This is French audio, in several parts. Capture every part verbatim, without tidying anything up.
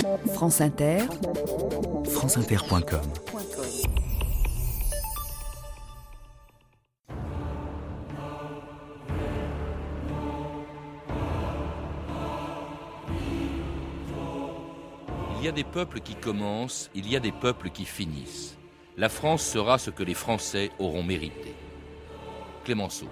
France Inter, franceinter point com. Il y a des peuples qui commencent, il y a des peuples qui finissent. La France sera ce que les Français auront mérité. Clémenceau.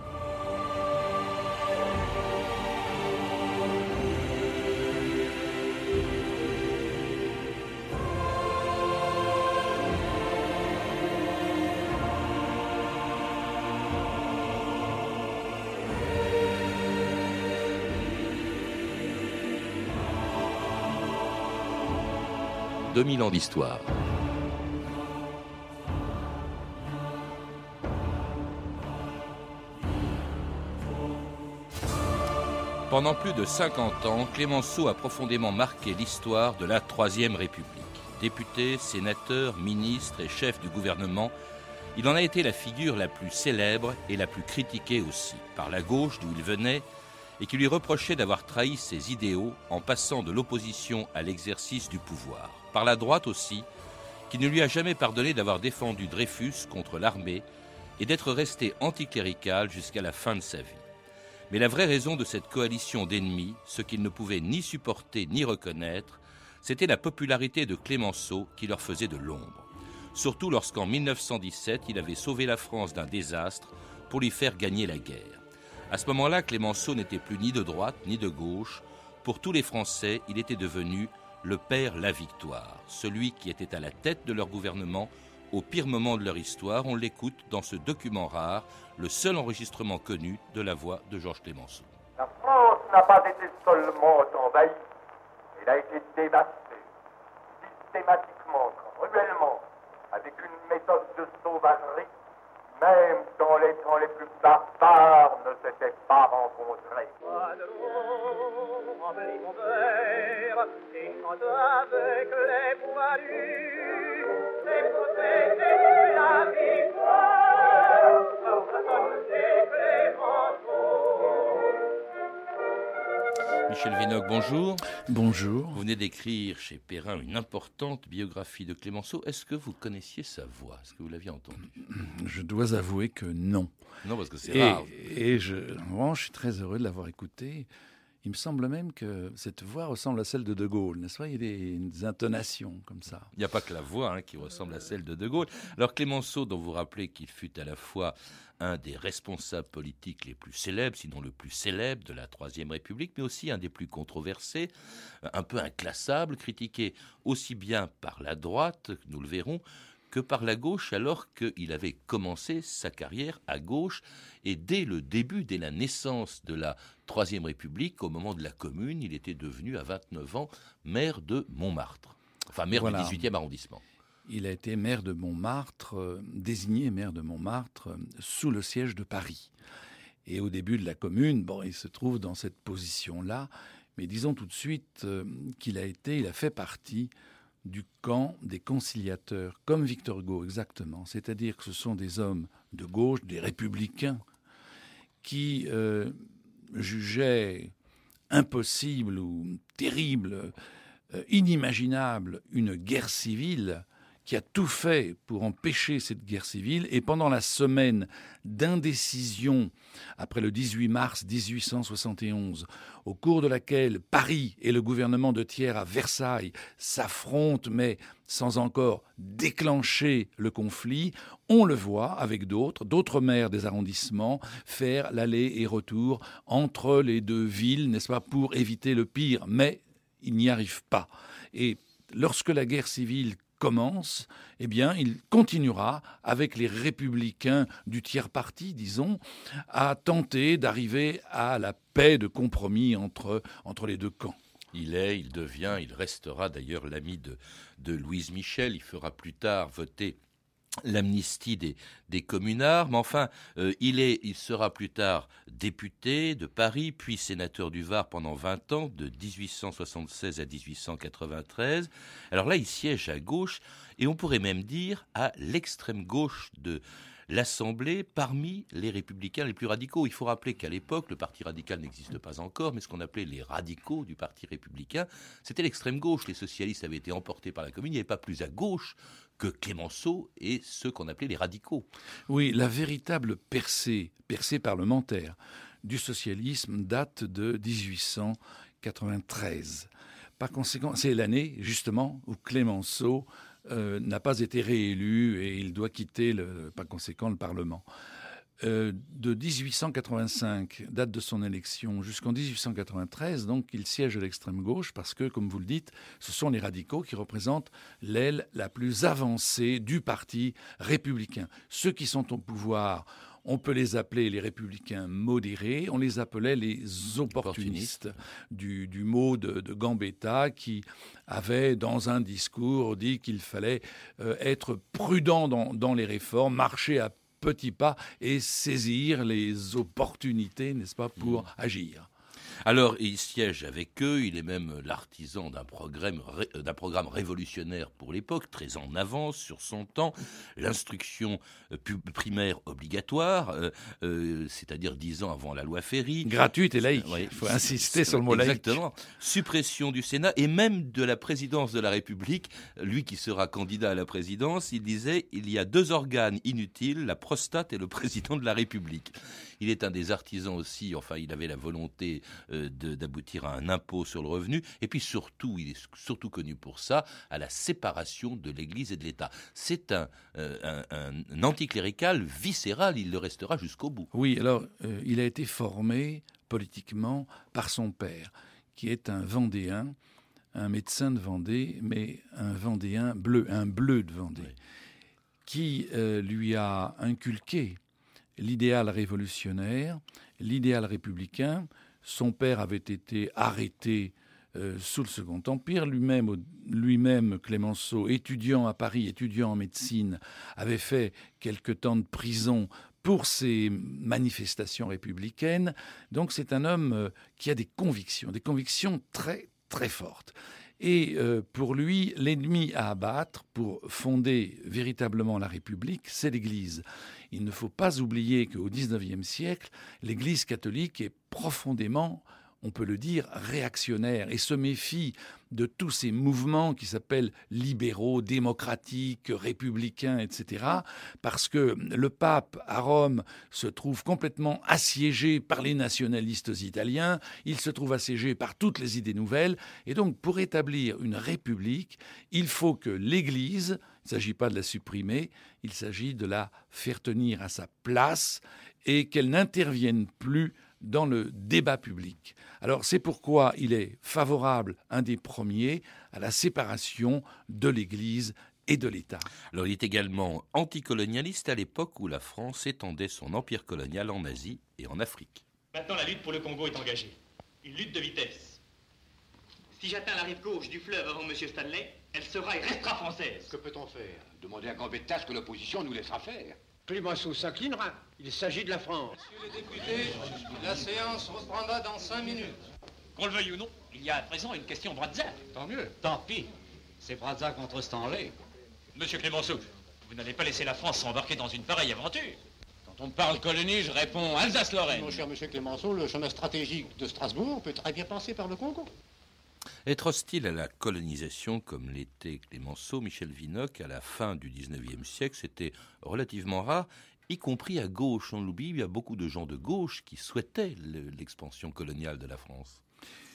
deux mille ans d'histoire. Pendant plus de cinquante ans, Clémenceau a profondément marqué l'histoire de la Troisième République. Député, sénateur, ministre et chef du gouvernement, il en a été la figure la plus célèbre et la plus critiquée aussi, par la gauche d'où il venait, et qui lui reprochait d'avoir trahi ses idéaux en passant de l'opposition à l'exercice du pouvoir. Par la droite aussi, qui ne lui a jamais pardonné d'avoir défendu Dreyfus contre l'armée et d'être resté anticlérical jusqu'à la fin de sa vie. Mais la vraie raison de cette coalition d'ennemis, ce qu'ils ne pouvaient ni supporter ni reconnaître, c'était la popularité de Clémenceau qui leur faisait de l'ombre. Surtout lorsqu'en mille neuf cent dix-sept, il avait sauvé la France d'un désastre pour lui faire gagner la guerre. À ce moment-là, Clémenceau n'était plus ni de droite ni de gauche. Pour tous les Français, il était devenu le père La Victoire, celui qui était à la tête de leur gouvernement au pire moment de leur histoire. On l'écoute dans ce document rare, le seul enregistrement connu de la voix de Georges Clémenceau. La France n'a pas été seulement envahie, elle a été dévastée, systématiquement, cruellement, avec une méthode de sauvagerie, même dans les temps les plus barbares, ne s'était pas rencontrée. Et chante avec les poilus, les protégés de la victoire, c'est Clémenceau. Michel Vinocq, bonjour. Bonjour. Vous venez d'écrire chez Perrin une importante biographie de Clémenceau. Est-ce que vous connaissiez sa voix? Est-ce que vous l'aviez entendue? Je dois avouer que non. Non, parce que c'est et, rare. Et je, vraiment, je suis très heureux de l'avoir écoutée. Il me semble même que cette voix ressemble à celle de De Gaulle, n'est-ce pas? Il y a des, des intonations comme ça. Il n'y a pas que la voix hein, qui ressemble à celle de De Gaulle. Alors Clémenceau, dont vous rappelez qu'il fut à la fois un des responsables politiques les plus célèbres, sinon le plus célèbre de la Troisième République, mais aussi un des plus controversés, un peu inclassable, critiqué aussi bien par la droite, nous le verrons, que par la gauche, alors qu'il avait commencé sa carrière à gauche. Et dès le début, dès la naissance de la Troisième République, au moment de la Commune, il était devenu à vingt-neuf ans maire de Montmartre, enfin maire voilà. du dix-huitième arrondissement. Il a été maire de Montmartre, euh, désigné maire de Montmartre euh, sous le siège de Paris. Et au début de la Commune, bon, il se trouve dans cette position-là, mais disons tout de suite euh, qu'il a été, il a fait partie du camp des conciliateurs, comme Victor Hugo exactement. C'est-à-dire que ce sont des hommes de gauche, des républicains, qui euh, jugeaient impossible ou terrible, euh, inimaginable une guerre civile, qui a tout fait pour empêcher cette guerre civile. Et pendant la semaine d'indécision, après le dix-huit mars dix-huit cent soixante et onze, au cours de laquelle Paris et le gouvernement de Thiers à Versailles s'affrontent, mais sans encore déclencher le conflit, on le voit avec d'autres, d'autres maires des arrondissements, faire l'aller et retour entre les deux villes, n'est-ce pas, pour éviter le pire. Mais il n'y arrive pas. Et lorsque la guerre civile commence, eh bien, il continuera avec les républicains du tiers parti, disons, à tenter d'arriver à la paix de compromis entre, entre les deux camps. Il est, il devient, il restera d'ailleurs l'ami de, de Louise Michel. Il fera plus tard voter l'amnistie des, des communards, mais enfin, euh, il, est, il sera plus tard député de Paris, puis sénateur du Var pendant vingt ans, de dix-huit cent soixante-seize à dix-huit cent quatre-vingt-treize. Alors là, il siège à gauche, et on pourrait même dire à l'extrême gauche de l'Assemblée parmi les républicains les plus radicaux. Il faut rappeler qu'à l'époque, le Parti radical n'existe pas encore, mais ce qu'on appelait les radicaux du Parti républicain, c'était l'extrême gauche. Les socialistes avaient été emportés par la Commune, il n'y avait pas plus à gauche que Clémenceau et ceux qu'on appelait les radicaux. Oui, la véritable percée, percée parlementaire du socialisme date de dix-huit cent quatre-vingt-treize. Par conséquent, c'est l'année, justement, où Clémenceau euh, n'a pas été réélu et il doit quitter, le, par conséquent, le Parlement. Euh, de dix-huit cent quatre-vingt-cinq, date de son élection, jusqu'en dix-huit cent quatre-vingt-treize, donc il siège à l'extrême gauche parce que, comme vous le dites, ce sont les radicaux qui représentent l'aile la plus avancée du parti républicain. Ceux qui sont au pouvoir, on peut les appeler les républicains modérés, on les appelait les opportunistes, du, du mot de, de Gambetta qui avait dans un discours dit qu'il fallait euh, être prudent dans, dans les réformes, marcher à petits pas et saisir les opportunités, n'est-ce pas, pour mmh. agir. Alors, il siège avec eux, il est même l'artisan d'un programme, d'un programme révolutionnaire pour l'époque, très en avance sur son temps, l'instruction primaire obligatoire, euh, euh, c'est-à-dire dix ans avant la loi Ferry. Gratuite et laïque, il ouais, faut insister sur le mot laïque. Exactement. Suppression du Sénat et même de la présidence de la République. Lui qui sera candidat à la présidence, il disait « il y a deux organes inutiles, la prostate et le président de la République ». Il est un des artisans aussi, enfin il avait la volonté euh, de, d'aboutir à un impôt sur le revenu. Et puis surtout, il est surtout connu pour ça, à la séparation de l'Église et de l'État. C'est un, euh, un, un anticlérical viscéral, il le restera jusqu'au bout. Oui, alors euh, il a été formé politiquement par son père, qui est un Vendéen, un médecin de Vendée, mais un Vendéen bleu, un bleu de Vendée, oui. qui euh, lui a inculqué l'idéal révolutionnaire, l'idéal républicain. Son père avait été arrêté euh, sous le Second Empire. Lui-même, lui-même, Clémenceau, étudiant à Paris, étudiant en médecine, avait fait quelque temps de prison pour ses manifestations républicaines. Donc c'est un homme euh, qui a des convictions, des convictions très, très fortes. Et euh, pour lui, l'ennemi à abattre pour fonder véritablement la République, c'est l'Église. Il ne faut pas oublier qu'au dix-neuvième siècle, l'Église catholique est profondément, on peut le dire, réactionnaire et se méfie de tous ces mouvements qui s'appellent libéraux, démocratiques, républicains, et cetera, parce que le pape à Rome se trouve complètement assiégé par les nationalistes italiens, il se trouve assiégé par toutes les idées nouvelles, et donc pour établir une république, il faut que l'Église, il ne s'agit pas de la supprimer, il s'agit de la faire tenir à sa place et qu'elle n'intervienne plus dans le débat public. Alors c'est pourquoi il est favorable, un des premiers, à la séparation de l'Église et de l'État. Alors il est également anticolonialiste à l'époque où la France étendait son empire colonial en Asie et en Afrique. Maintenant la lutte pour le Congo est engagée. Une lutte de vitesse. Si j'atteins la rive gauche du fleuve avant M. Stanley, elle sera et restera française. Que peut-on faire? Demander à Gambetta ce que l'opposition nous laissera faire. Clémenceau s'inclinera. Il s'agit de la France. Messieurs les députés, la séance reprendra dans cinq minutes. Qu'on le veuille ou non, il y a à présent une question Brazza. Tant mieux. Tant pis. C'est Brazza contre Stanley. Monsieur Clémenceau, vous n'allez pas laisser la France s'embarquer dans une pareille aventure. Quand on me parle colonie, je réponds Alsace-Lorraine. Mon cher monsieur Clémenceau, le chemin stratégique de Strasbourg peut très bien passer par le Congo. Être hostile à la colonisation, comme l'était Clémenceau, Michel Vinocq, à la fin du dix-neuvième siècle, c'était relativement rare, y compris à gauche. On l'oublie, il y a beaucoup de gens de gauche qui souhaitaient l'expansion coloniale de la France.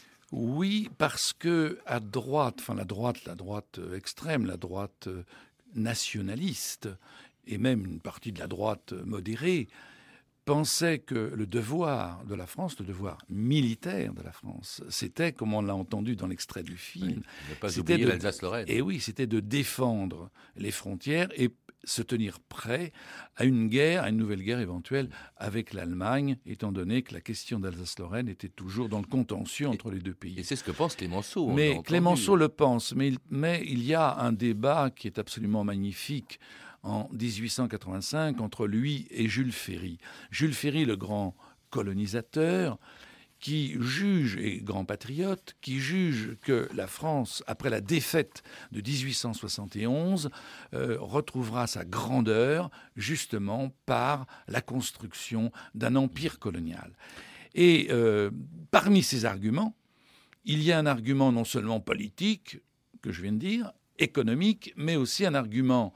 Oui, parce que à droite, enfin la droite, la droite extrême, la droite nationaliste, et même une partie de la droite modérée, pensait que le devoir de la France, le devoir militaire de la France, c'était, comme on l'a entendu dans l'extrait du film, oui, ne pas oublier de, l'Alsace-Lorraine. Et oui, c'était de défendre les frontières et se tenir prêt à une guerre, à une nouvelle guerre éventuelle avec l'Allemagne, étant donné que la question d'Alsace-Lorraine était toujours dans le contentieux entre les deux pays. Et c'est ce que pense Clémenceau. Mais Clémenceau le pense, mais il, mais il y a un débat qui est absolument magnifique en dix-huit cent quatre-vingt-cinq entre lui et Jules Ferry. Jules Ferry, le grand colonisateur, qui juge, et grand patriote, qui juge que la France, après la défaite de dix-huit cent soixante et onze, euh, retrouvera sa grandeur justement par la construction d'un empire colonial. Et euh, parmi ces arguments, il y a un argument non seulement politique, que je viens de dire, économique, mais aussi un argument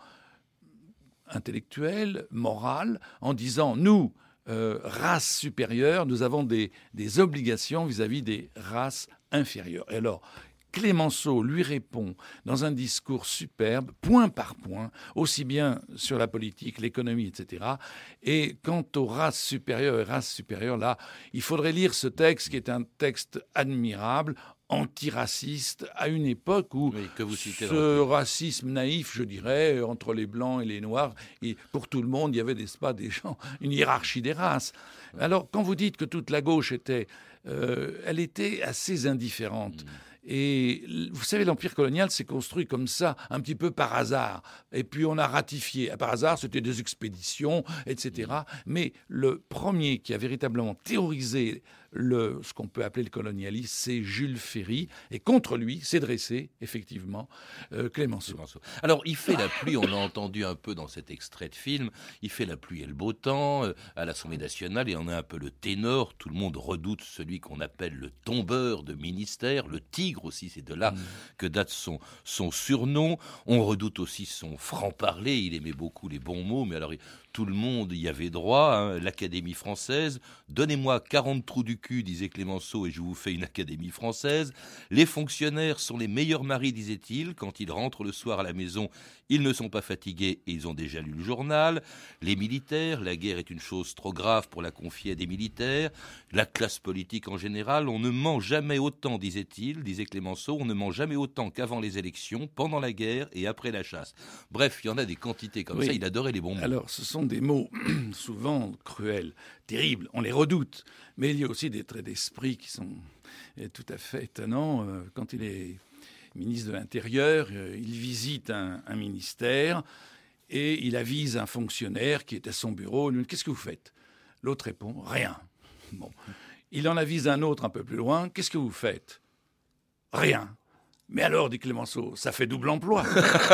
intellectuel, moral, en disant, nous, euh, race supérieure, nous avons des, des obligations vis-à-vis des races inférieures. Et alors, Clémenceau lui répond dans un discours superbe, point par point, aussi bien sur la politique, l'économie, et cetera. Et quant aux races supérieures et races supérieures, là, il faudrait lire ce texte qui est un texte admirable, antiraciste, à une époque où oui, que vous citez ce racisme naïf, je dirais, entre les Blancs et les Noirs, et pour tout le monde, il y avait, n'est-ce pas, des gens, une hiérarchie des races. Alors, quand vous dites que toute la gauche était, euh, elle était assez indifférente. Mmh. Et vous savez, l'empire colonial s'est construit comme ça, un petit peu par hasard. Et puis on a ratifié. Par hasard, c'était des expéditions, et cetera. Mais le premier qui a véritablement théorisé le, ce qu'on peut appeler le colonialisme, c'est Jules Ferry. Et contre lui s'est dressé, effectivement, euh, Clémenceau. Clémenceau. Alors, il fait la pluie, on l'a entendu un peu dans cet extrait de film, il fait la pluie et le beau temps euh, à l'Assemblée nationale, et on a un peu le ténor. Tout le monde redoute celui qu'on appelle le tombeur de ministère, le tigre aussi, c'est de là mmh. que date son, son surnom. On redoute aussi son franc-parler, il aimait beaucoup les bons mots, mais alors... Tout le monde y avait droit, hein, l'Académie française. « Donnez-moi quarante trous du cul, disait Clémenceau, et je vous fais une Académie française. Les fonctionnaires sont les meilleurs maris, disait-il. Quand ils rentrent le soir à la maison, ils ne sont pas fatigués et ils ont déjà lu le journal. Les militaires, la guerre est une chose trop grave pour la confier à des militaires. La classe politique en général, on ne ment jamais autant, disait-il, disait Clémenceau, on ne ment jamais autant qu'avant les élections, pendant la guerre et après la chasse. » Bref, il y en a des quantités comme oui. ça, il adorait les bons mots. Alors, ce sont des mots souvent cruels, terribles, on les redoute. Mais il y a aussi des traits d'esprit qui sont tout à fait étonnants. Quand il est ministre de l'Intérieur, il visite un, un ministère et il avise un fonctionnaire qui est à son bureau. « Qu'est-ce que vous faites ?» L'autre répond « Rien. » Bon. Il en avise un autre un peu plus loin. « Qu'est-ce que vous faites ?»« Rien. » « Mais alors, dit Clémenceau, ça fait double emploi. »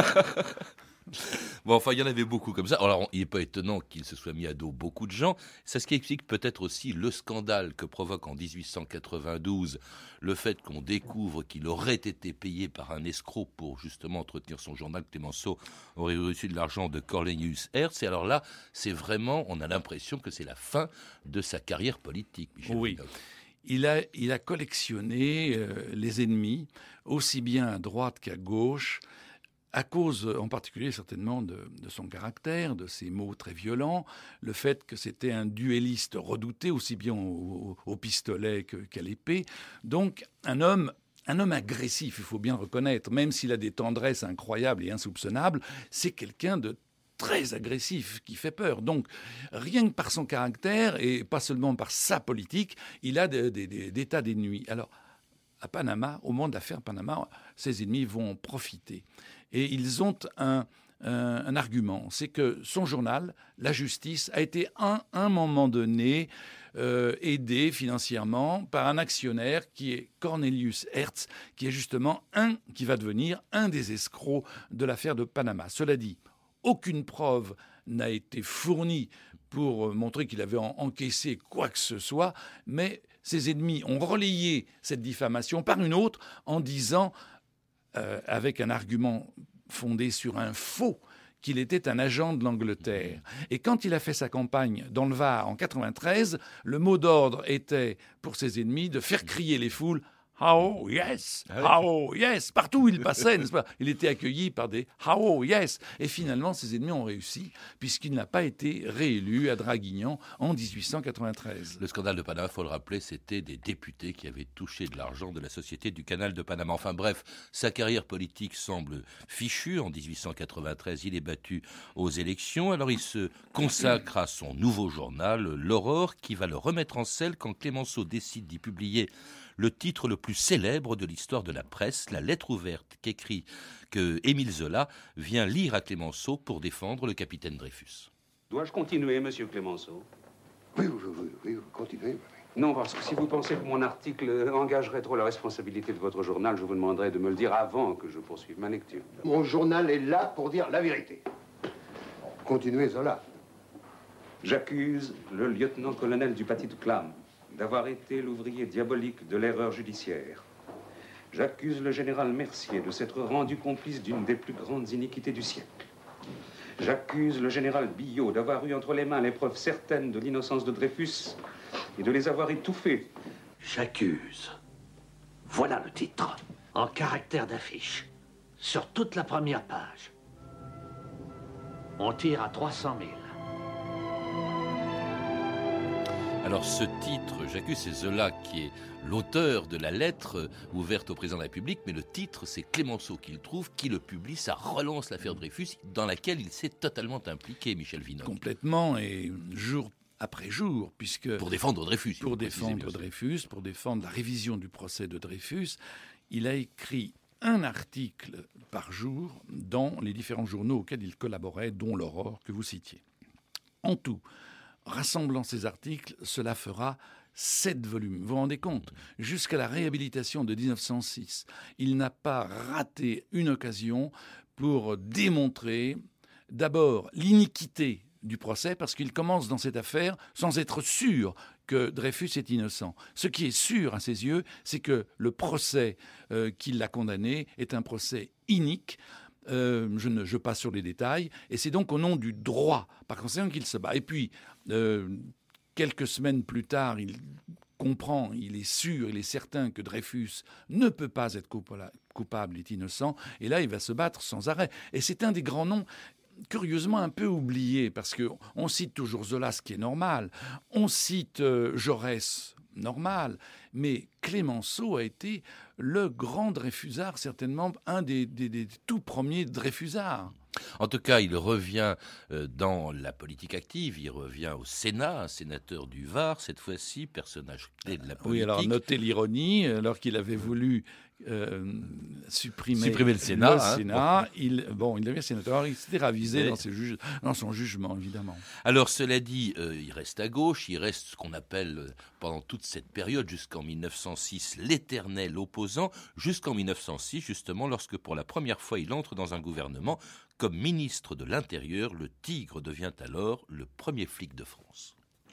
Bon, enfin, il y en avait beaucoup comme ça. Alors, il n'est pas étonnant qu'il se soit mis à dos beaucoup de gens. C'est ce qui explique peut-être aussi le scandale que provoque en dix-huit cent quatre-vingt-douze le fait qu'on découvre qu'il aurait été payé par un escroc pour justement entretenir son journal. Clémenceau aurait reçu de l'argent de Cornelius Hertz. Et alors là, c'est vraiment, on a l'impression que c'est la fin de sa carrière politique, Michel Oui. Vinocq. Il a, il a collectionné euh, les ennemis, aussi bien à droite qu'à gauche, à cause en particulier certainement de, de son caractère, de ses mots très violents, le fait que c'était un duelliste redouté, aussi bien au, au, au pistolet que, qu'à l'épée. Donc un homme, un homme agressif, il faut bien le reconnaître, même s'il a des tendresses incroyables et insoupçonnables, c'est quelqu'un de très agressif, qui fait peur. Donc, rien que par son caractère, et pas seulement par sa politique, il a des, des, des, des tas d'ennemis. Alors, à Panama, au moment de l'affaire Panama, ses ennemis vont profiter. Et ils ont un, un, un argument, c'est que son journal, La Justice, a été à un, un moment donné euh, aidé financièrement par un actionnaire qui est Cornelius Hertz, qui est justement un, qui va devenir un des escrocs de l'affaire de Panama. Cela dit, aucune preuve n'a été fournie pour montrer qu'il avait encaissé quoi que ce soit, mais ses ennemis ont relayé cette diffamation par une autre en disant, euh, avec un argument fondé sur un faux, qu'il était un agent de l'Angleterre. Et quand il a fait sa campagne dans le Var en quatre-vingt-treize, le mot d'ordre était pour ses ennemis de faire crier les foules « Oh yes, oh yes !» Partout où il passait, n'est-ce pas, il était accueilli par des « Oh yes !» Et finalement, ses ennemis ont réussi, puisqu'il n'a pas été réélu à Draguignan en dix-huit cent quatre-vingt-treize. Le scandale de Panama, il faut le rappeler, c'était des députés qui avaient touché de l'argent de la Société du Canal de Panama. Enfin bref, sa carrière politique semble fichue. En dix-huit cent quatre-vingt-treize, il est battu aux élections. Alors il se consacre à son nouveau journal, L'Aurore, qui va le remettre en selle quand Clémenceau décide d'y publier le titre le plus célèbre de l'histoire de la presse, la lettre ouverte qu'écrit que Émile Zola vient lire à Clémenceau pour défendre le capitaine Dreyfus. Dois-je continuer, monsieur Clémenceau ? Oui, oui, oui, oui, continuez. Non, parce que si vous pensez que mon article engagerait trop la responsabilité de votre journal, je vous demanderai de me le dire avant que je poursuive ma lecture. Mon journal est là pour dire la vérité. Continuez, Zola. J'accuse le lieutenant-colonel du Petit Clam d'avoir été l'ouvrier diabolique de l'erreur judiciaire. J'accuse le général Mercier de s'être rendu complice d'une des plus grandes iniquités du siècle. J'accuse le général Billot d'avoir eu entre les mains les preuves certaines de l'innocence de Dreyfus et de les avoir étouffés. J'accuse. Voilà le titre, en caractère d'affiche, sur toute la première page. On tire à trois cent mille. Alors ce titre, j'accuse, c'est Zola qui est l'auteur de la lettre ouverte au président de la République, mais le titre, c'est Clémenceau qui le trouve, qui le publie. Ça relance l'affaire Dreyfus, dans laquelle il s'est totalement impliqué, Michel Vinocq. Complètement, et jour après jour, puisque... Pour défendre Dreyfus. Pour défendre Dreyfus, pour défendre la révision du procès de Dreyfus, il a écrit un article par jour dans les différents journaux auxquels il collaborait, dont l'Aurore que vous citiez. En tout, rassemblant ces articles, cela fera sept volumes. Vous vous rendez compte ? Jusqu'à la réhabilitation de dix-neuf cent six, il n'a pas raté une occasion pour démontrer d'abord l'iniquité du procès, parce qu'il commence dans cette affaire sans être sûr que Dreyfus est innocent. Ce qui est sûr à ses yeux, c'est que le procès euh, qui l'a condamné est un procès inique. Euh, je, ne, je passe sur les détails, et c'est donc au nom du droit, par conséquent, qu'il se bat. Et puis, euh, quelques semaines plus tard, il comprend, il est sûr, il est certain que Dreyfus ne peut pas être coupable, est innocent, et là, il va se battre sans arrêt. Et c'est un des grands noms, curieusement un peu oublié, parce qu'on cite toujours Zola, ce qui est normal, on cite euh, Jaurès, normal, mais Clémenceau a été le grand Dreyfusard, certainement un des, des, des tout premiers Dreyfusards. En tout cas, il revient euh, dans la politique active, il revient au Sénat, un sénateur du Var, cette fois-ci, personnage clé de la politique. Oui, alors notez l'ironie, alors qu'il avait voulu euh, supprimer, supprimer le Sénat. Le hein, Sénat bon. Il, bon, il devient sénateur, il s'était ravisé dans, ses juge, dans son jugement, évidemment. Alors, cela dit, euh, il reste à gauche, il reste ce qu'on appelle, euh, pendant toute cette période, jusqu'en mille neuf cent six, l'éternel opposant, jusqu'en mille neuf cent six, justement, lorsque pour la première fois il entre dans un gouvernement, comme ministre de l'Intérieur, le Tigre devient alors le premier flic de France.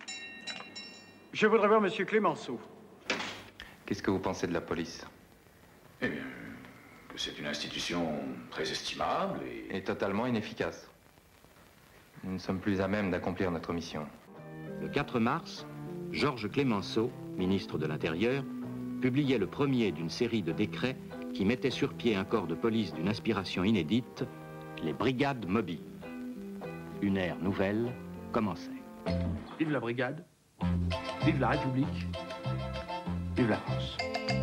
Je voudrais voir M. Clémenceau. Qu'est-ce que vous pensez de la police ? Eh bien, que c'est une institution très estimable et... Et totalement inefficace. Nous ne sommes plus à même d'accomplir notre mission. Le quatre mars, Georges Clémenceau, ministre de l'Intérieur, publiait le premier d'une série de décrets qui mettaient sur pied un corps de police d'une inspiration inédite, les brigades mobiles. Une ère nouvelle commençait. Vive la brigade, vive la République, vive la France.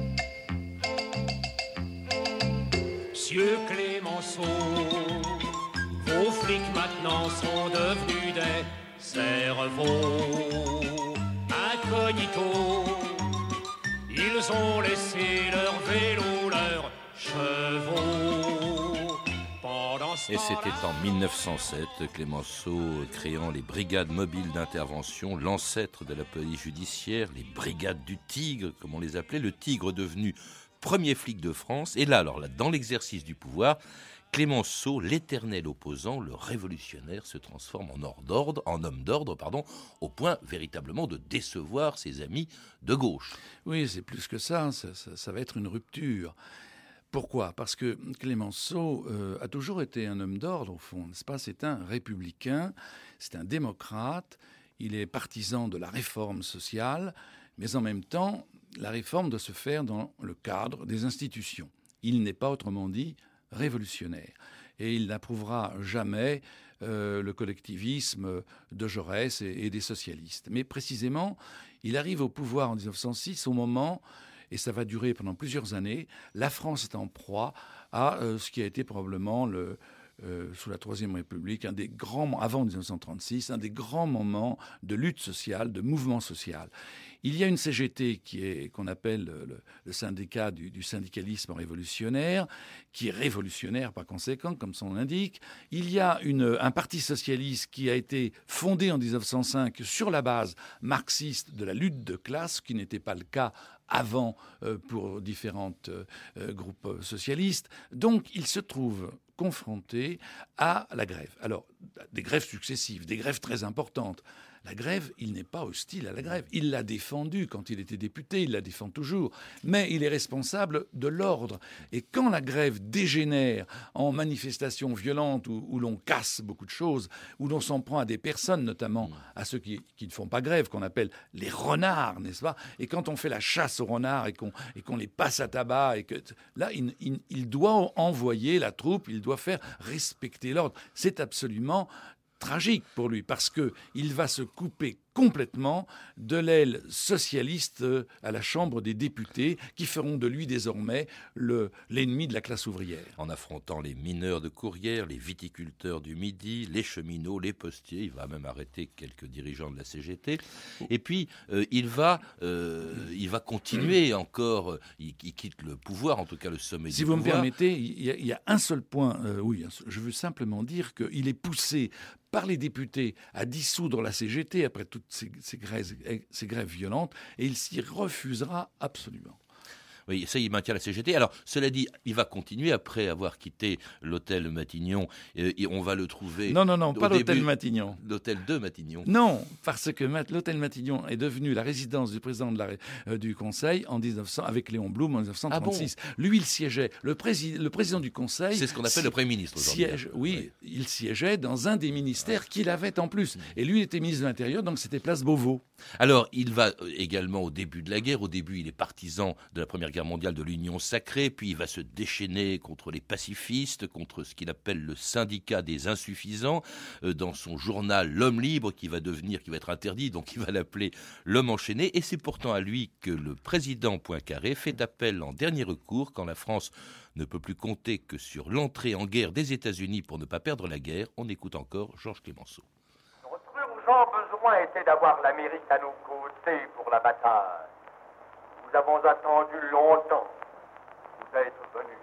Monsieur Clémenceau, vos flics maintenant sont devenus des cerveaux incognito. Ils ont laissé leur vélo, leurs chevaux. Et c'était en mille neuf cent sept, Clémenceau créant les brigades mobiles d'intervention, l'ancêtre de la police judiciaire, les brigades du Tigre, comme on les appelait, le Tigre devenu premier flic de France. Et là, alors là, dans l'exercice du pouvoir, Clémenceau, l'éternel opposant, le révolutionnaire, se transforme en, hors d'ordre, en homme d'ordre, pardon, au point véritablement de décevoir ses amis de gauche. Oui, c'est plus que ça, ça, ça, ça va être une rupture. Pourquoi ? Parce que Clémenceau euh, a toujours été un homme d'ordre, au fond, n'est-ce pas ? C'est un républicain, c'est un démocrate, il est partisan de la réforme sociale, mais en même temps, la réforme doit se faire dans le cadre des institutions. Il n'est pas, autrement dit, révolutionnaire. Et il n'approuvera jamais euh, le collectivisme de Jaurès et, et des socialistes. Mais précisément, il arrive au pouvoir en dix-neuf cent six au moment... et ça va durer pendant plusieurs années, la France est en proie à euh, ce qui a été probablement le, euh, sous la Troisième République, un des grands, avant dix-neuf cent trente-six, un des grands moments de lutte sociale, de mouvement social. Il y a une C G T qui est, qu'on appelle le, le syndicat du, du syndicalisme révolutionnaire, qui est révolutionnaire par conséquent, comme son nom l'indique. Il y a une, un parti socialiste qui a été fondé en dix-neuf cent cinq sur la base marxiste de la lutte de classe, ce qui n'était pas le cas avant euh, pour différents euh, groupes socialistes. Donc, il se trouve confronté à la grève. Alors, des grèves successives, des grèves très importantes. La grève, il n'est pas hostile à la grève. Il l'a défendue quand il était député, il la défend toujours. Mais il est responsable de l'ordre. Et quand la grève dégénère en manifestations violentes où, où l'on casse beaucoup de choses, où l'on s'en prend à des personnes, notamment à ceux qui, qui ne font pas grève, qu'on appelle les renards, n'est-ce pas? Et quand on fait la chasse aux renards et qu'on, et qu'on les passe à tabac, et que, là, il, il, il doit envoyer la troupe, il doit faire respecter l'ordre. C'est absolument tragique pour lui, parce qu'il va se couper complètement de l'aile socialiste à la Chambre des députés, qui feront de lui désormais le, l'ennemi de la classe ouvrière. En affrontant les mineurs de Courrières, les viticulteurs du Midi, les cheminots, les postiers, il va même arrêter quelques dirigeants de la C G T. Et puis, euh, il, va, euh, il va continuer encore, il, il quitte le pouvoir, en tout cas le sommet si du pouvoir. Si vous me permettez, il y, a, il y a un seul point, euh, oui, je veux simplement dire qu'il est poussé par les députés à dissoudre la C G T après toutes ces, ces, grèves, ces grèves violentes, et il s'y refusera absolument. Oui, ça, il maintient la C G T. Alors, cela dit, il va continuer après avoir quitté l'hôtel Matignon, et, et on va le trouver... Non, non, non, pas l'hôtel début, Matignon. L'hôtel de Matignon. Non, parce que l'hôtel Matignon est devenu la résidence du président de la, euh, du Conseil en mille neuf cents, avec Léon Blum en dix-neuf cent trente-six. Ah bon? Lui, il siégeait. Le, prési- le président du Conseil... C'est ce qu'on appelle si- le Premier ministre aujourd'hui. Siège, oui, oui, il siégeait dans un des ministères ouais. qu'il avait en plus. Et lui, il était ministre de l'Intérieur, donc c'était place Beauvau. Alors, il va également au début de la guerre. Au début, il est partisan de la Première Guerre mondiale, de l'Union sacrée, puis il va se déchaîner contre les pacifistes, contre ce qu'il appelle le syndicat des insuffisants, euh, dans son journal L'Homme libre, qui va devenir, qui va être interdit, donc il va l'appeler L'Homme enchaîné, et c'est pourtant à lui que le président Poincaré fait appel en dernier recours quand la France ne peut plus compter que sur l'entrée en guerre des États-Unis pour ne pas perdre la guerre. On écoute encore Georges Clemenceau. Notre urgent besoin était d'avoir l'Amérique à nos côtés pour la bataille. Nous avons attendu longtemps. Vous êtes venus.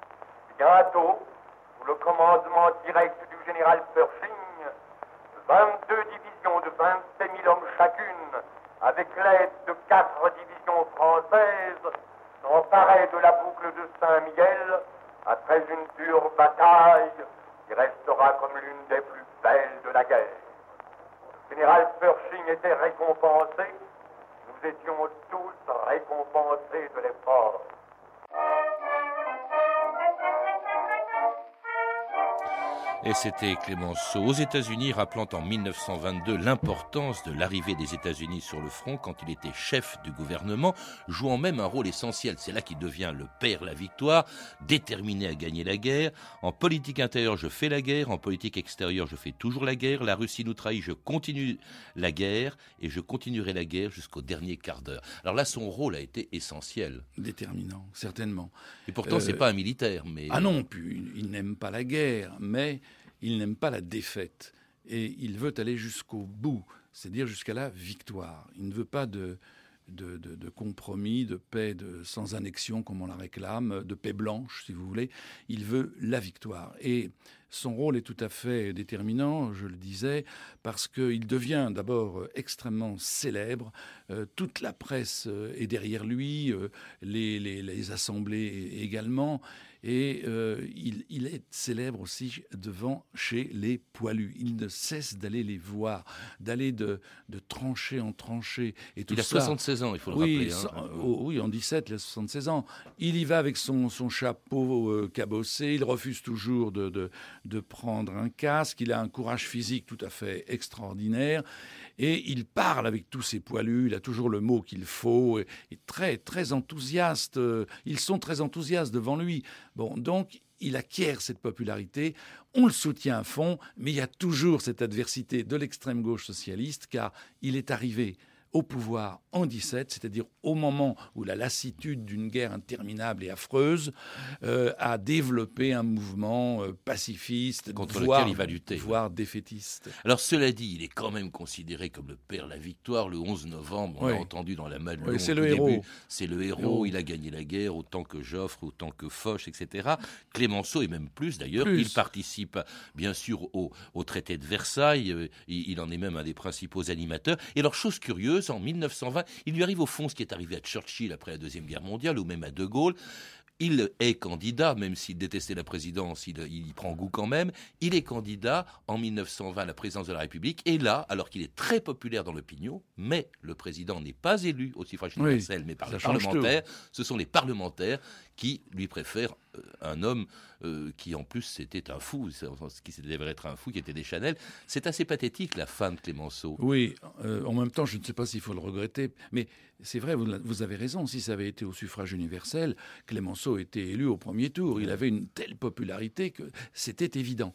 Bientôt, sous le commandement direct du général Pershing, vingt-deux divisions de vingt-sept mille hommes chacune, avec l'aide de quatre divisions françaises, s'emparaient de la boucle de Saint-Mihiel après une dure bataille qui restera comme l'une des plus belles de la guerre. Le général Pershing était récompensé, nous étions tous récompensés de l'effort. Et c'était Clemenceau aux États-Unis, rappelant en mille neuf cent vingt-deux l'importance de l'arrivée des États-Unis sur le front quand il était chef du gouvernement, jouant même un rôle essentiel. C'est là qu'il devient le père la victoire, déterminé à gagner la guerre. En politique intérieure, je fais la guerre. En politique extérieure, je fais toujours la guerre. La Russie nous trahit, je continue la guerre et je continuerai la guerre jusqu'au dernier quart d'heure. Alors là, son rôle a été essentiel. Déterminant, certainement. Et pourtant, euh, c'est pas un militaire. Mais... Ah non, puis il n'aime pas la guerre, mais... il n'aime pas la défaite et il veut aller jusqu'au bout, c'est-à-dire jusqu'à la victoire. Il ne veut pas de, de, de, de compromis, de paix de, sans annexion comme on la réclame, de paix blanche si vous voulez. Il veut la victoire. Et son rôle est tout à fait déterminant, je le disais, parce qu'il devient d'abord extrêmement célèbre. Euh, toute la presse est derrière lui, euh, les, les, les assemblées également. Et euh, il, il est célèbre aussi devant chez les poilus. Il ne cesse d'aller les voir, d'aller de, de tranchée en tranchée. Et tout il a ça, soixante-seize ans, il faut le oui, rappeler. Hein. Oh, oui, en dix-sept, il a soixante-seize ans. Il y va avec son, son chapeau euh, cabossé. Il refuse toujours de, de, de prendre un casque. Il a un courage physique tout à fait extraordinaire. Et il parle avec tous ces poilus, il a toujours le mot qu'il faut, et, et très, très enthousiaste. Ils sont très enthousiastes devant lui. Bon, donc, il acquiert cette popularité, on le soutient à fond, mais il y a toujours cette adversité de l'extrême gauche socialiste, car il est arrivé au pouvoir en dix-sept, c'est-à-dire au moment où la lassitude d'une guerre interminable et affreuse euh, a développé un mouvement euh, pacifiste, contre voire, lequel il va lutter, voire défaitiste. Alors cela dit, il est quand même considéré comme le père de la victoire. Le onze novembre, on oui. l'a entendu dans la Madelon. Oui, c'est le héros. Début. C'est le héros. héros. Il a gagné la guerre autant que Joffre, autant que Foch, et cetera. Clémenceau, et même plus d'ailleurs, plus. il participe bien sûr au, au traité de Versailles. Il, il en est même un des principaux animateurs. Et alors, chose curieuse, en mille neuf cent vingt, il lui arrive au fond ce qui est arrivé à Churchill après la Deuxième Guerre mondiale, ou même à De Gaulle. Il est candidat, même s'il détestait la présidence, il, il y prend goût quand même. Il est candidat en mille neuf cent vingt à la présidence de la République. Et là, alors qu'il est très populaire dans l'opinion, mais le président n'est pas élu au suffrage universel, oui, mais par les parlementaires, tout. Ce sont les parlementaires qui lui préfèrent euh, un homme euh, qui en plus c'était un fou, ce qui devait être un fou, qui était Deschanel. C'est assez pathétique la fin de Clémenceau. Oui, euh, en même temps, je ne sais pas s'il faut le regretter, mais c'est vrai, vous, vous avez raison, si ça avait été au suffrage universel, Clémenceau était élu au premier tour. Il avait une telle popularité que c'était évident.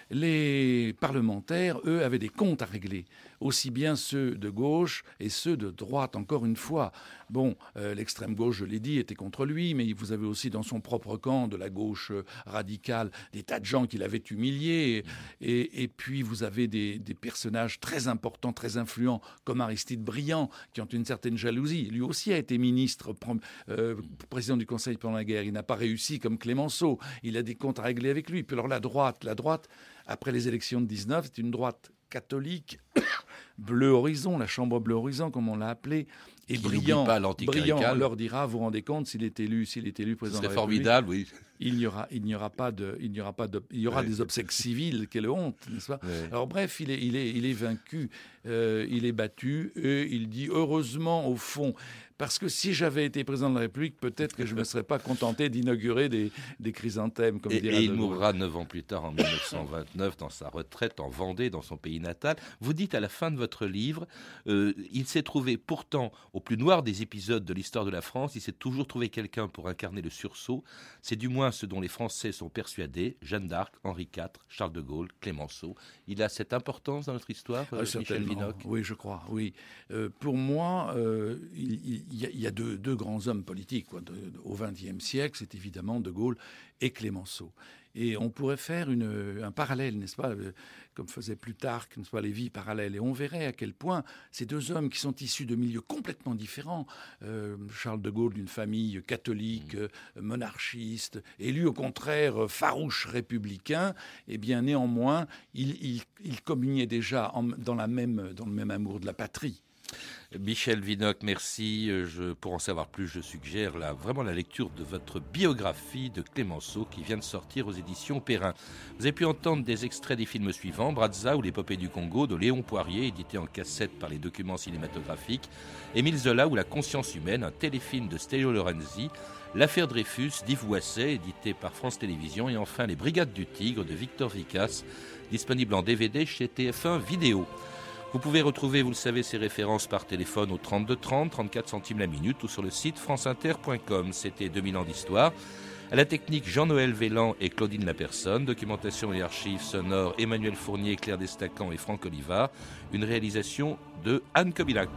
Les parlementaires, eux, avaient des comptes à régler, aussi bien ceux de gauche et ceux de droite, encore une fois. Bon, euh, l'extrême gauche, je l'ai dit, était contre lui, mais vous avez aussi dans son propre camp de la gauche euh, radicale des tas de gens qui l'avaient humilié. Et, et, et puis vous avez des, des personnages très importants, très influents, comme Aristide Briand, qui ont une certaine jalousie. Lui aussi a été ministre, euh, président du Conseil pendant la guerre. Il n'a pas réussi comme Clémenceau. Il a des comptes à régler avec lui. Puis alors la droite, la droite... Après les élections de dix-neuf, c'est une droite catholique, bleu horizon, la chambre bleu horizon, comme on l'a appelé, et qui Briand, pas Briand leur dira, vous vous rendez compte, s'il est élu, s'il est élu président de la République, formidable, oui. Il n'y aura, il n'y aura pas de, il n'y aura pas de, il y aura ouais. des obsèques civiles, quelle honte, n'est-ce pas? Ouais. Alors bref, il est, il est, il est vaincu, euh, il est battu, et il dit heureusement au fond. Parce que si j'avais été président de la République, peut-être que je ne me serais pas contenté d'inaugurer des, des chrysanthèmes, comme et, dirait Et il mourra neuf ans plus tard, en mille neuf cent vingt-neuf, dans sa retraite en Vendée, dans son pays natal. Vous dites à la fin de votre livre, euh, il s'est trouvé pourtant, au plus noir des épisodes de l'histoire de la France, il s'est toujours trouvé quelqu'un pour incarner le sursaut. C'est du moins ce dont les Français sont persuadés. Jeanne d'Arc, Henri quatre, Charles de Gaulle, Clémenceau. Il a cette importance dans notre histoire, euh, ah, Michel Vinocq? Oui, je crois, oui. Euh, pour moi, euh, il, il Il y a, il y a deux, deux grands hommes politiques quoi, de, de, au vingtième siècle, c'est évidemment De Gaulle et Clémenceau. Et on pourrait faire une, un parallèle, n'est-ce pas, comme faisait Plutarque, n'est-ce pas, les vies parallèles. Et on verrait à quel point ces deux hommes qui sont issus de milieux complètement différents, euh, Charles de Gaulle d'une famille catholique, euh, monarchiste, et lui au contraire farouche républicain, eh bien néanmoins, ils il, il communiaient déjà en, dans, la même, dans le même amour de la patrie. Michel Vinocq, merci. Je, pour en savoir plus, je suggère la, vraiment la lecture de votre biographie de Clémenceau qui vient de sortir aux éditions Perrin. Vous avez pu entendre des extraits des films suivants: Brazza ou l'épopée du Congo de Léon Poirier, édité en cassette par les Documents cinématographiques, Émile Zola ou La conscience humaine, un téléfilm de Stelio Lorenzi, L'affaire Dreyfus d'Yves Boisset, édité par France Télévisions, et enfin Les Brigades du Tigre de Victor Vicas, disponible en D V D chez T F un Vidéo. Vous pouvez retrouver, vous le savez, ces références par téléphone au trente-deux trente, trente-quatre centimes la minute, ou sur le site franceinter point com. C'était deux mille ans d'histoire. À la technique, Jean-Noël Vélan et Claudine Lapersonne. Documentation et archives sonores, Emmanuel Fournier, Claire Destacan et Franck Olivard. Une réalisation de Anne Kobilac.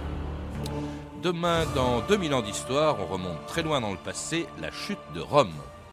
Demain, dans deux mille ans d'histoire, on remonte très loin dans le passé, la chute de Rome.